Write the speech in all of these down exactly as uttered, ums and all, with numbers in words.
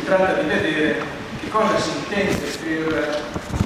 si tratta di vedere che cosa si intende per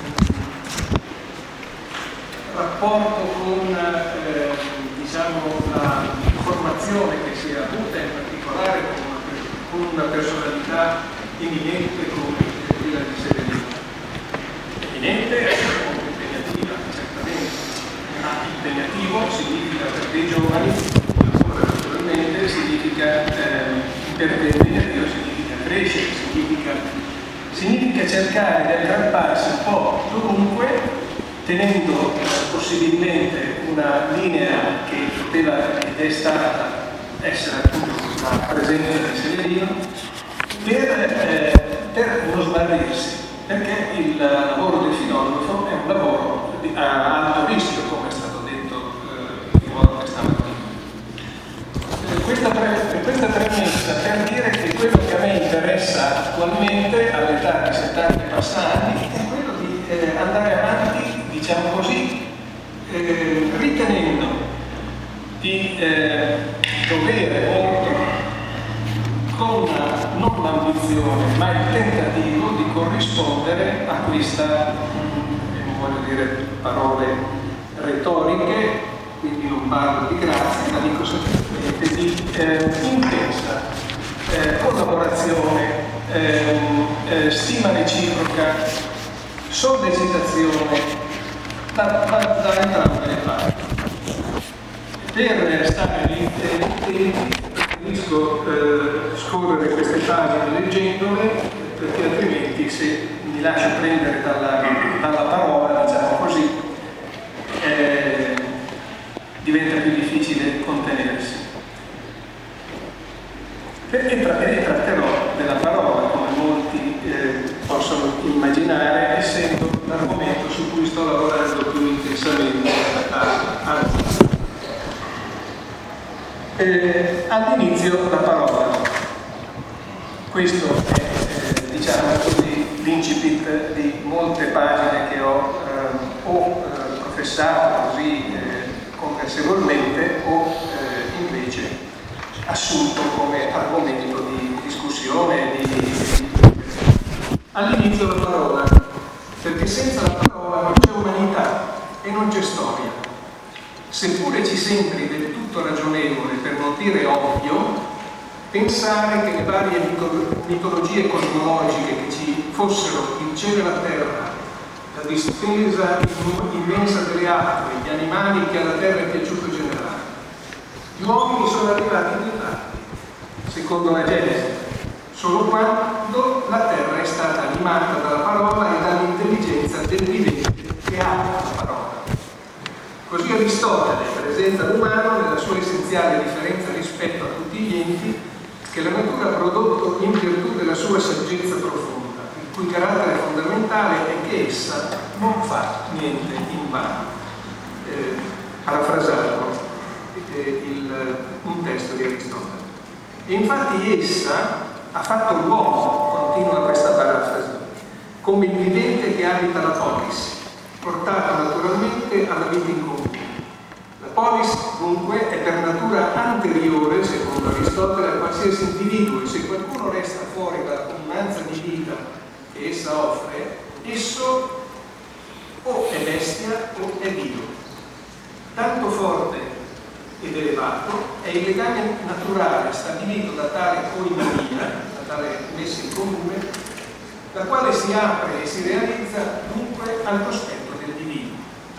rapporto con eh, diciamo, la formazione che si è avuta, in particolare con una, con una personalità eminente come quella di Severino. Eminente è molto impegnativa, certamente, ma impegnativo significa per dei giovani, ancora naturalmente, significa eh, intervenire, significa crescere, significa, significa cercare di aggrapparsi un po' dovunque, tenendo possibilmente una linea che poteva ed è stata essere appunto la presenza di Severino, per, eh, per non smarrirsi, perché il lavoro del filosofo è un lavoro di, a alto rischio, come è stato detto eh, più volte stamattina. Eh, questa, pre, questa premessa per dire che quello che a me interessa attualmente, all'età di settanta passati, è quello di eh, andare avanti, diciamo così, eh, ritenendo di eh, dovere molto, con non l'ambizione, ma il tentativo di corrispondere a questa, non voglio dire parole retoriche, quindi non parlo di grazia, ma dico semplicemente di eh, intensa eh, collaborazione, eh, eh, stima reciproca, sollecitazione da, da, da entrambe le parti. Per stare lì tempi preferisco eh, scorrere queste pagine leggendole, perché altrimenti se mi lascio prendere dalla, dalla parola, diciamo così, eh, diventa più difficile contenersi. E, tra, e tratterò della parola, come molti eh, possono immaginare, essendo l'argomento su cui sto lavorando più intensamente anzi. Eh, all'inizio la parola. Questo è eh, diciamo così l'incipit di molte pagine che ho eh, o eh, professato così eh, conversevolmente o eh, invece assunto come argomento di discussione di, di... all'inizio la parola, perché senza la parola non c'è umanità e non c'è storia. Seppure ci sembri del tutto ragionevole, per non dire ovvio, pensare che le varie mitologie cosmologiche che ci fossero il cielo e la terra, la distesa immensa delle acque, gli animali che alla terra è piaciuto generare, gli uomini sono arrivati più tardi, secondo la Genesi, solo quando la terra è stata animata dalla parola e dall'intelligenza del vivente che ha la parola. Così Aristotele presenta l'umano nella sua essenziale differenza rispetto a tutti gli enti che la natura ha prodotto in virtù della sua saggezza profonda, il cui carattere fondamentale è che essa non fa niente in vano. Eh, parafrasando eh, il, un testo di Aristotele. E infatti essa ha fatto l'uomo, continua questa parafrasi, come il vivente che abita la polis, portata naturalmente alla vita in comune. La polis dunque è per natura anteriore, secondo Aristotele, a qualsiasi individuo, e se qualcuno resta fuori dalla comunanza di vita che essa offre, esso o è bestia o è Dio. Tanto forte ed elevato è il legame naturale stabilito da tale coinonia, da tale messa in comune, la quale si apre e si realizza dunque al cospetto del divino.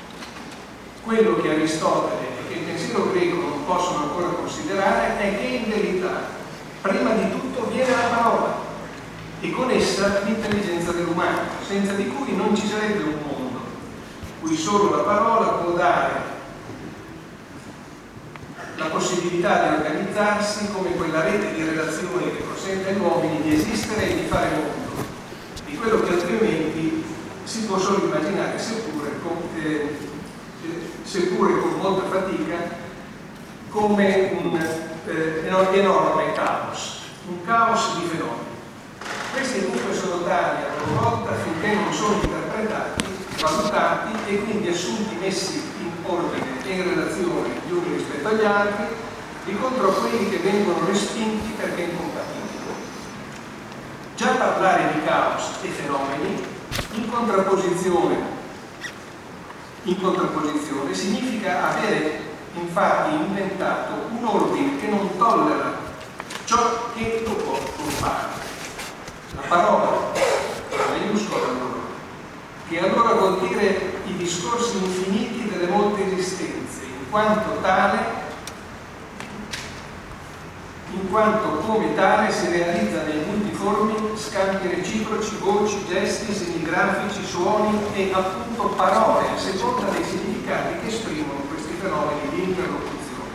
Quello che Aristotele e che il pensiero greco non possono ancora considerare è che in verità prima di tutto viene la parola e con essa l'intelligenza dell'umano, senza di cui non ci sarebbe un mondo, cui solo la parola può dare la possibilità di organizzarsi come quella rete di relazioni che consente agli uomini di esistere e di fare mondo, di quello che altrimenti si può solo immaginare, seppure con, eh, seppure con molta fatica, come un eh, enorme caos, un caos di fenomeni. Questi dunque sono tali a loro volta finché non sono interpretati, valutati e quindi assunti, messi in ordine e in relazione gli uni rispetto agli altri, di contro a quelli che vengono respinti perché incompatibili. Già e fenomeni, in contrapposizione, in contrapposizione significa avere infatti inventato un ordine che non tollera ciò che lo può turbare. La parola, la maiuscola allora, che allora vuol dire i discorsi infiniti delle molte esistenze, in quanto tale in quanto come tale si realizza nei multiformi scambi reciproci, voci, gesti, segni grafici, suoni e appunto parole a seconda dei significati che esprimono questi fenomeni di interlocuzione.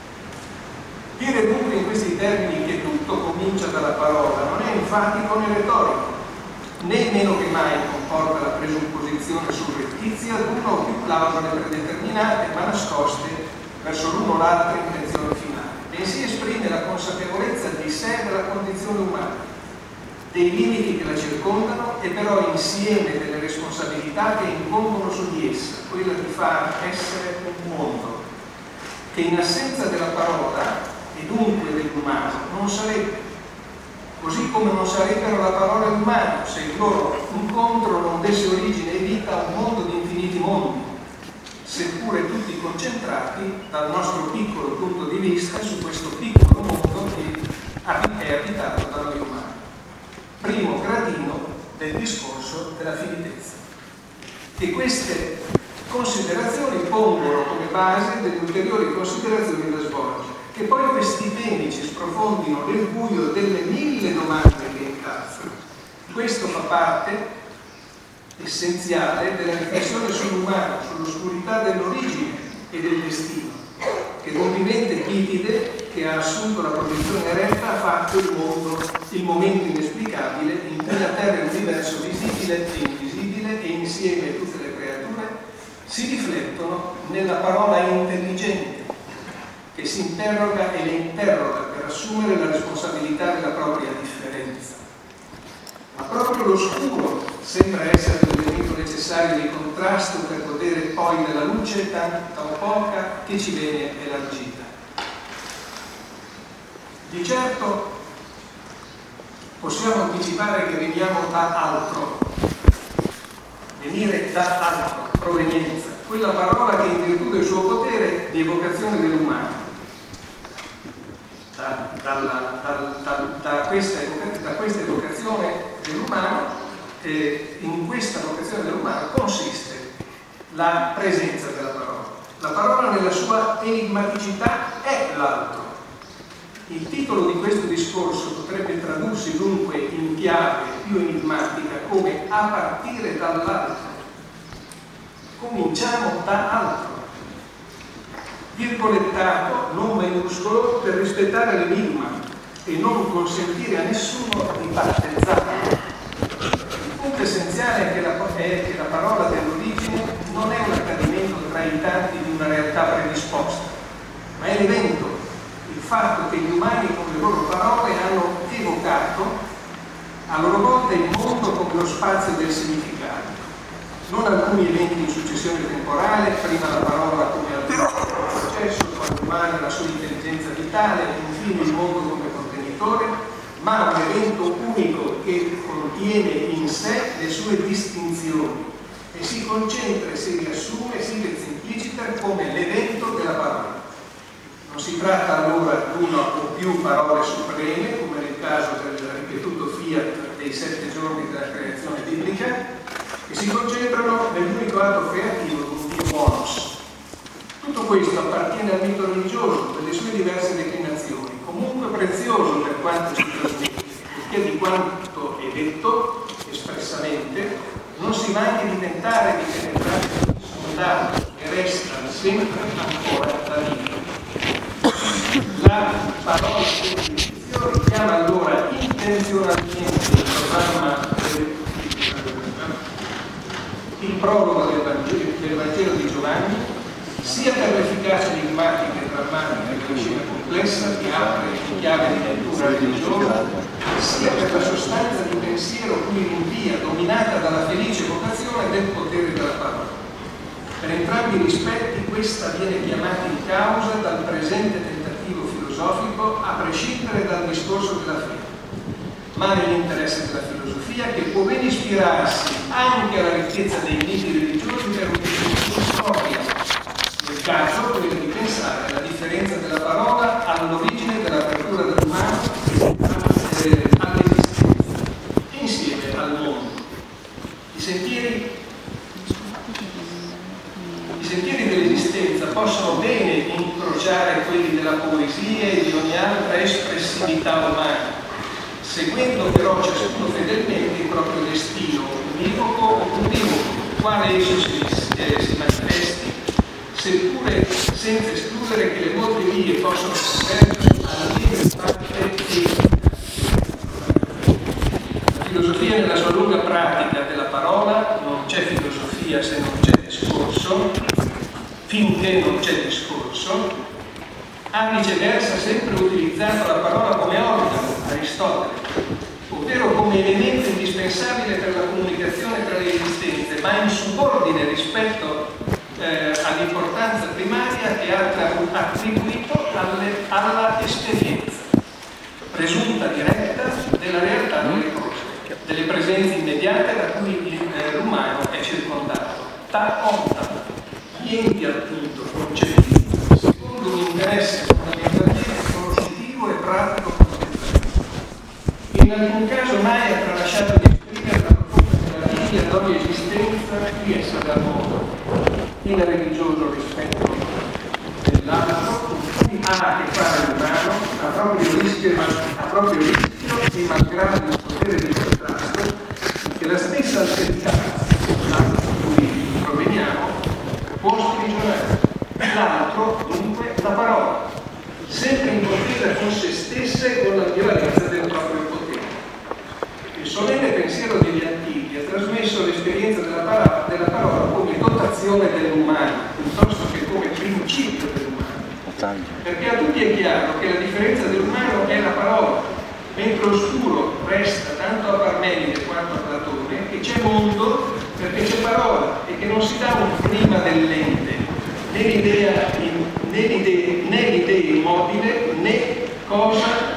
Dire dunque in questi termini che tutto comincia dalla parola non è infatti come retorico, né meno che mai comporta la presupposizione surrettizia di una o più clausole predeterminate ma nascoste verso l'uno o l'altra intenzione finale, bensì esprime la consapevolezza di sé della condizione umana, dei limiti che la circondano e però insieme delle responsabilità che incombono su di essa, quella di far essere un mondo, che in assenza della parola e dunque dell'umano non sarebbe, così come non sarebbero la parola e l'umano se il loro incontro non desse origine e vita a un mondo di infiniti mondi, seppure tutti concentrati dal nostro piccolo punto di vista su questo piccolo mondo che è abitato da noi umani. Primo gradino del discorso della finitezza. E queste considerazioni pongono come base delle ulteriori considerazioni da svolgere, che poi questi temi ci sprofondino nel buio delle mille domande che incalzano. Questo fa parte essenziale della riflessione sull'umano, sull'oscurità dell'origine e del destino, che l'onnimente Kitide, che ha assunto la posizione retta, ha fatto il mondo, il momento inesplicabile in cui la terra e l'universo visibile e invisibile e insieme tutte le creature si riflettono nella parola intelligente, che si interroga e le interroga per assumere la responsabilità della propria differenza. Ma proprio l'oscuro sembra essere l'elemento necessario di contrasto per godere poi della luce tanta o poca che ci viene elargita. Di certo possiamo anticipare che veniamo da altro, venire da altro, provenienza, quella parola che in virtù del suo potere di evocazione dell'umano, da, dalla, da, da, da, questa, da questa evocazione dell'umano, eh, in questa vocazione dell'umano consiste la presenza della parola. La parola nella sua enigmaticità è l'altro. Il titolo di questo discorso potrebbe tradursi dunque in chiave più enigmatica come a partire dall'altro. Cominciamo da altro. Virgolettato, non maiuscolo, per rispettare l'enigma e non consentire a nessuno di battezzarlo. Il punto essenziale è che, la, è che la parola dell'origine non è un accadimento tra i tanti di una realtà predisposta, ma è l'evento, il fatto che gli umani con le loro parole hanno evocato a loro volta il mondo come lo spazio del significato, non alcuni eventi in successione temporale, prima la parola come al processo, poi l'umano la sua intelligenza vitale, infine il mondo come contenitore, ma un evento unico che contiene in sé le sue distinzioni e si concentra e si riassume, si esplicita come l'evento della parola. Non si tratta allora di una o più parole supreme, come nel caso del ripetuto fiat dei sette giorni della creazione biblica, che si concentrano nell'unico atto creativo di un Dio monos. Tutto questo appartiene al mito religioso, delle sue diverse declinazioni, comunque prezioso per quanto si trasmette, perché di quanto è detto espressamente non si manchi di tentare di penetrare il sondato che resta sempre ancora da dire. La parola definizione chiama allora intenzionalmente il programma del, il prologo del Vangelo, del Vangelo di Giovanni, sia per l'efficacia enigmatica e drammatica della scena complessa che apre in chiave di lettura religiosa, sia per la sostanza di pensiero cui rinvia, dominata dalla felice vocazione del potere della parola. Per entrambi i rispetti questa viene chiamata in causa dal presente tentativo filosofico a prescindere dal discorso della fede. ma nell'interesse della filosofia, che può ben ispirarsi anche alla ricchezza dei miti religiosi per un'utilizzazione propria. Nel caso, quello di pensare alla differenza della parola all'origine dell'apertura dell'umano eh, all'esistenza, insieme al mondo. I sentieri, i sentieri dell'esistenza possono bene incrociare quelli della poesia e di ogni altra espressività umana, seguendo però ciascuno fedelmente il proprio destino univoco o plurivoco, quale esso si, eh, si manifesti, seppure senza escludere che le molte vie possono convergere alla lieve parte etica. La filosofia nella sua lunga pratica della parola, non c'è filosofia se non c'è discorso, finché non c'è discorso, ha viceversa sempre utilizzato la parola come organo, Aristotele, ovvero come elemento indispensabile per la comunicazione tra le esistenze, ma in subordine rispetto eh, all'importanza primaria che ha attribuito alle, alla esperienza, presunta diretta della realtà delle cose, delle presenze immediate da cui eh, l'umano è circondato. Ta onta, gli enti appunto concepiti secondo un interesse fondamentalmente conoscitivo e pratico contemporaneo. In alcun caso mai ha tralasciato di esprimere la profonda meraviglia ad ogni esistenza riesca dal mondo, in religioso rispetto dell'altro, con cui ha a che fare l'umano a proprio rischio, a proprio rischio e malgrado il potere di contrasto che la stessa alterità da cui proveniamo può sprigionare. L'altro, dunque, la parola, sempre in contesa con se stessa e con l'ambivalenza del proprio potere. Il solenne pensiero degli antichi ha trasmesso l'esperienza della parola, della parola come dotazione dell'umano, piuttosto che come principio dell'umano. Perché a tutti è chiaro che la differenza dell'umano è la parola, mentre oscuro resta tanto a Parmenide quanto a Platone che c'è mondo perché c'è parola e che non si dà un prima dell'ente, né l'idea, né l'idea, né l'idea immobile, né cosa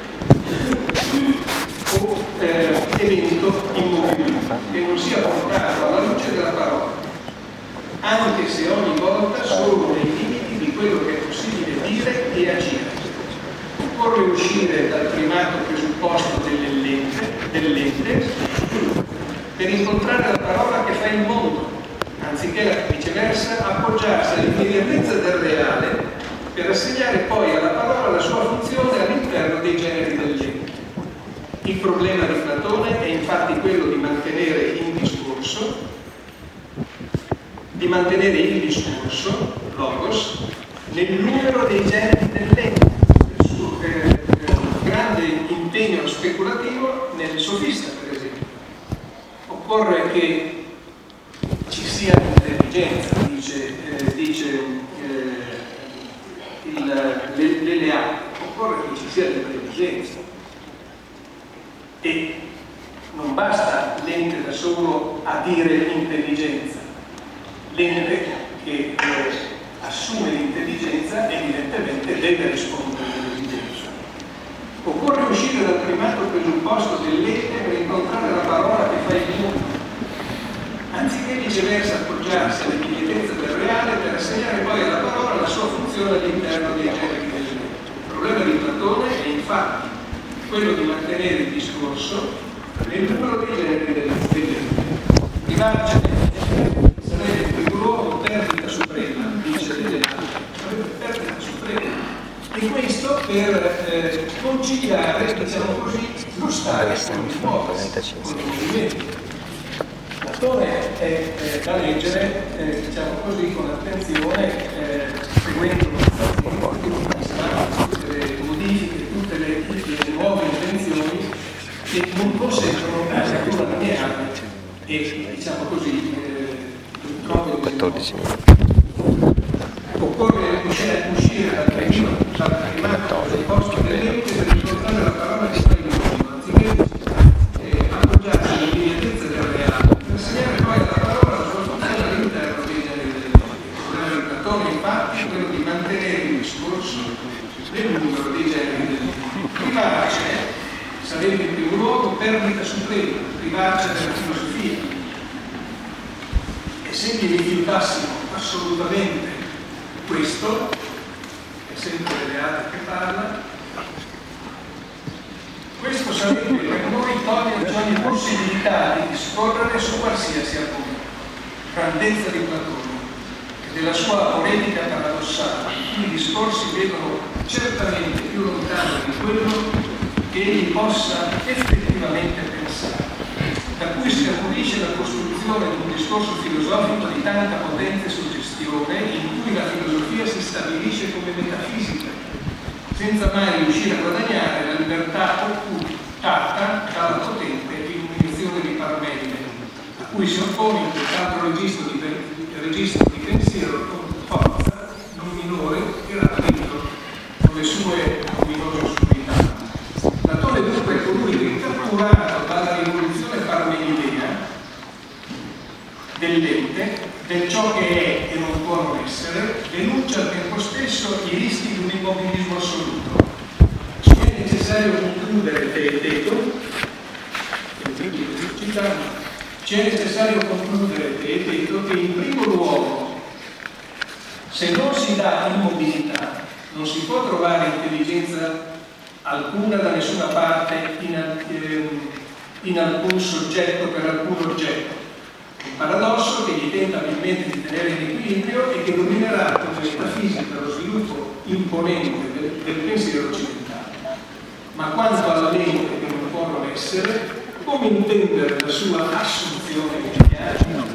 o eh, evento immobile che non sia portato alla luce della parola, anche se ogni volta solo nei limiti di quello che è possibile dire e agire. Occorre uscire dal primato presupposto dell'ente, dell'ente per incontrare la parola che fa il mondo, anziché viceversa appoggiarsi all'immediatezza del reale per assegnare poi alla parola la sua funzione all'interno dei generi dell'ente. Il problema di Platone è infatti quello di mantenere in discorso, di mantenere il discorso, logos, nel numero dei generi dell'ente, il suo eh, grande impegno speculativo nel sofista, per esempio. Occorre che ci sia intelligenza, dice, eh, dice eh, l'Eleato, occorre che ci sia l'intelligenza. E non basta l'ente da solo a dire l'intelligenza, l'ente che eh, assume l'intelligenza evidentemente deve rispondere all'esigenza. Occorre uscire dal primato presupposto dell'ente per incontrare la parola che fa il mondo, anziché viceversa appoggiarsi all'immediatezza del reale per assegnare poi alla parola la sua funzione all'interno dei generi dell'ente. Il problema di Platone è infatti quello di mantenere il discorso nel numero dei generi dell'ente. Rimarcene sarebbe per l'uomo perdita suprema, dice l'Eleato, sarebbe perdita suprema. E questo per eh, conciliare, diciamo così, lo stare con il muoversi, con il movimento. Platone è eh, da leggere, eh, diciamo così, con attenzione, eh, seguendo tutte le modifiche, tutte le, le nuove invenzioni che non consentono una natura lineare e, diciamo così, eh, proprio quattordici minuti. Occorre uscire, uscire dal primato del posto dell'ente per riportare la parola che sta in mondo, anziché eh, appoggiarsi all'immediatezza del reale, per assegnare poi alla parola la sua funzione all'interno dei generi dell'ente. Il problema di Platone, infatti, è quello di mantenere il discorso nel numero dei generi dell'ente. Primarcene sarebbe in primo luogo perdita suprema, privarci della filosofia. E se mi rifiutassimo assolutamente questo, è sempre Leade che parla, questo sarebbe per noi toglierci ogni possibilità di discorrere su qualsiasi argomento. Grandezza di Platone e della sua poetica paradossale, i cui discorsi vedono certamente più lontano di quello che egli possa effettivamente pensare, da cui si acuisce la costruzione di un discorso filosofico di tanta potenza e suggestione, in cui la filosofia si stabilisce come metafisica, senza mai riuscire a guadagnare la libertà occultata dalla potente illuminazione di Parmenide, a cui si oppone in quest'altro registro di, registro di pensiero con forza non minore e rapito con le sue luminose oscurità. Platone dunque è colui che, catturato dalla rivoluzione parmenidea dell'ente, del ciò che è e non può non essere, denuncia al tempo stesso i rischi di un immobilismo assoluto. Ci è necessario concludere Teeteto, ci è necessario concludere Teeteto che in primo luogo, se non si dà immobilità, non si può trovare intelligenza alcuna da nessuna parte in, in alcun soggetto per alcun oggetto. Un paradosso che gli tenta abilmente di tenere in equilibrio e che dominerà come metafisica lo sviluppo imponente del, del pensiero occidentale. Ma quanto alla mente che non può non essere, come intendere la sua assunzione immediata?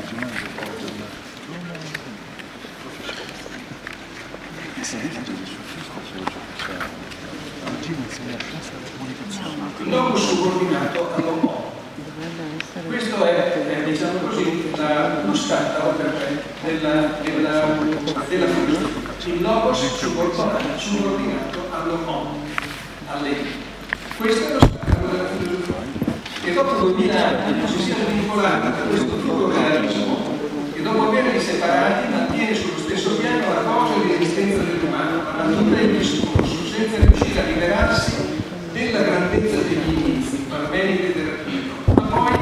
Il logo subordinato all'homo. Questo è, è diciamo così, la custata della, della, della filosofia. Il logos subordinato, subordinato all'homo, all'ego. Questo è lo stato della filosofia. E dopo duemila anni non si siano vincolati da questo puro realismo, che dopo averli separati mantiene sullo stesso piano la cosa e l'esistenza dell'umano, la natura e il discorso, senza riuscire a liberarsi della grandezza degli inizi, Parmenide ed Eraclito. Ma poi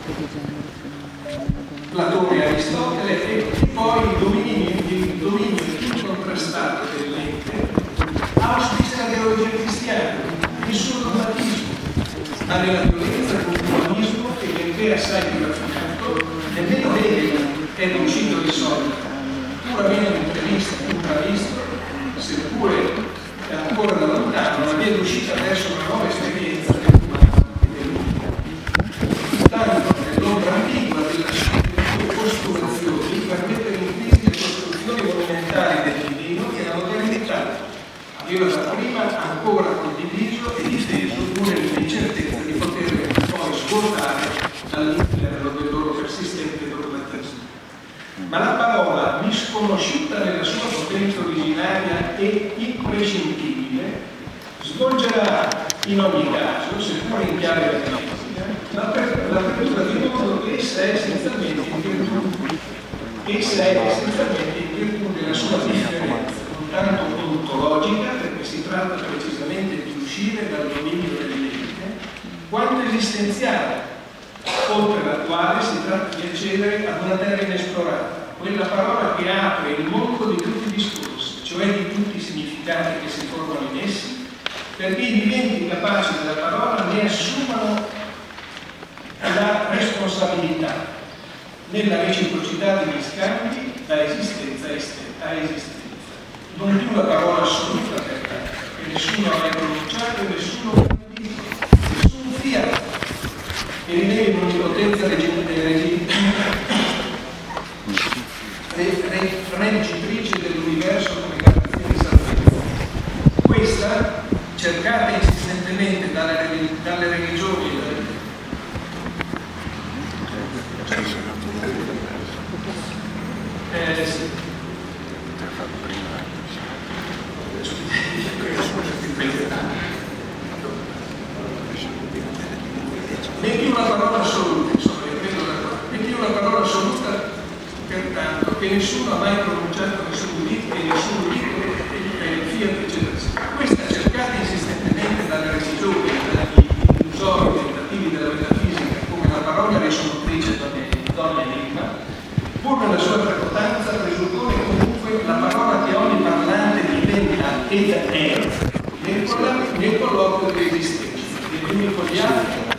Platone e Aristotele e poi il dominio, il dominio più contrastato dell'ente auspica la teologia cristiana, il suo dogmatismo, ma nella violenza del comunismo che benché assai più raffinato, nemmeno Hegel è riuscito di solito, pur avendo intervista un travisto, seppure ancora da lontano, la via d'uscita verso una nuova esperienza dell'umanità e dell'umanità. Tanto nell'ombra ambigua della sue postulazioni permette l'inclisi le costruzioni monumentali del divino che la modernità aveva dapprima ancora condiviso e difeso pure l'incertezza di poter poi svuotare dall'interno del loro persistente dogmatismo. Ma la parola, misconosciuta nella sua potenza originaria e imprescindibile, svolgerà in ogni caso, seppure in chiave metafisica, l'apertura di modo che essa è essenzialmente in virtù, essa è essenzialmente in virtù della sua differenza, non tanto ontologica, perché si tratta precisamente di uscire dal dominio dell'ente, quanto esistenziale, oltre la quale si tratta di accedere ad una terra inesplorata, quella parola che apre il mondo di tutti i discorsi, cioè di tutti i significati che si formano in essi, perché i viventi capaci della parola ne assumano la responsabilità nella reciprocità degli scambi da esistenza a esistenza. Non più la parola assoluta, perché nessuno ha mai pronunciato e nessuno ha capito, nessun fiat che rilevi un'onnipotenza reggitrice dell'universo come garanzia di salvezza. Questa, cercata insistentemente dalle, dalle religioni e dalle... Eh, sì. Metti una parola assoluta, insomma, metti una parola assoluta pertanto che nessuno ha mai pronunciato nessun udito e nessun udito e fiat eccetera. Questa cercata insistentemente dalle religioni, dagli illusori tentativi della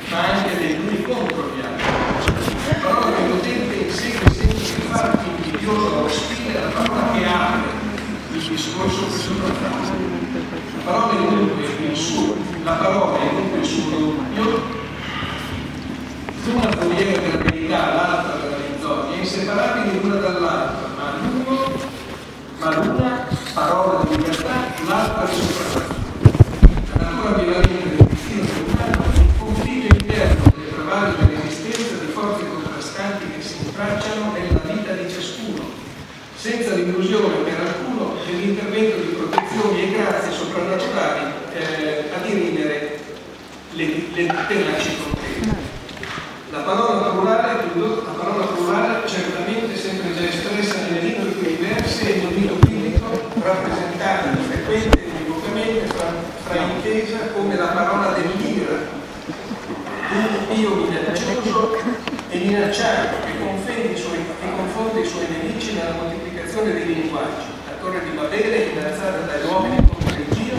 ma anche degli uni contro gli altri. La parola che l'utente insegue senza che farti invidioso o ostile è la parola che apre il discorso che sopravvive. La parola è dunque il suo, la parola è dunque il suo doppio, una foriera della verità, l'altra della menzogna, inseparabili l'una dall'altra, ma l'uno, ma l'una parola di libertà, l'altra di sopravvivenza. La natura bivalente del destino umano è un conflitto interno delle travaglie dell'esistenza di forze contrastanti che si intracciano nella vita di ciascuno, senza l'illusione per alcuno dell'intervento di protezioni e grazie soprannaturali eh, a dirimere le, le tenaci contese. La parola plurale, la parola plurale certamente sempre già espressa nelle lingue più diverse e nel mito biblico, rappresentata frequente e univocamente fra, fra intesa come la parola dell'ira, un Dio minaccioso e minacciato che confonde i suoi, che confonde i suoi nemici nella moltiplicazione dei linguaggi. La torre di Babele innalzata dagli uomini contro il Dio.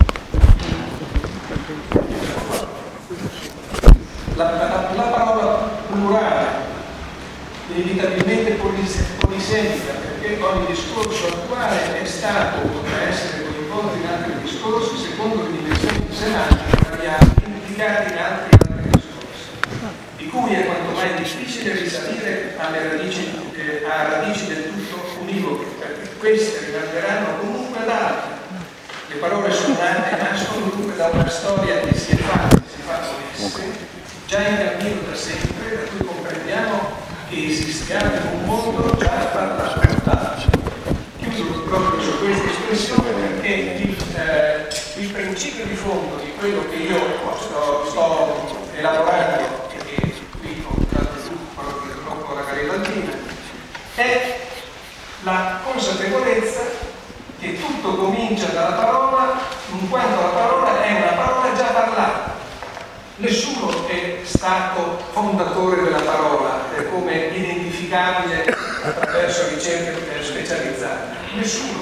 La, la, la parola plurale, inevitabilmente polisemica, perché ogni discorso attuale è stato o potrà essere coinvolto in altri discorsi secondo le dimensioni semantiche variabili implicate in altri altri discorsi, di cui è quanto mai difficile risalire alle radici, eh, a radici del tutto univoche, perché queste rimanderanno comunque ad altre. Le parole suonate nascono dunque da una storia che si è fatta, si è fatta esse, già in cammino da sempre, da cui comprendiamo che esistiamo in un mondo già parlato. Chiuso proprio su questa espressione perché il, eh, il principio di fondo di quello che io sto, sto elaborando, e qui ho dato su proprio dopo la Garibaldina, è la consapevolezza che tutto comincia dalla parola, in quanto la parola è una parola già parlata. Nessuno è stato fondatore della parola, è come identificabile attraverso ricerche specializzate. Nessuno.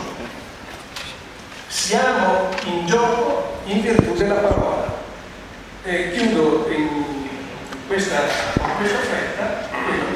Siamo in gioco in virtù della parola. E chiudo in questa, con questa offerta